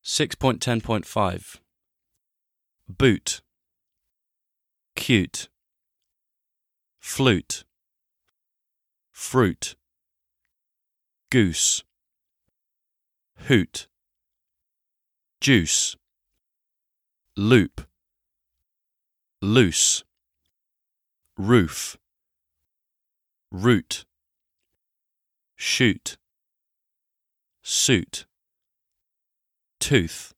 6.10.5 Boot, cute, flute, fruit, goose, hoot, juice, loop, loose, roof, root, shoot, suit, tooth,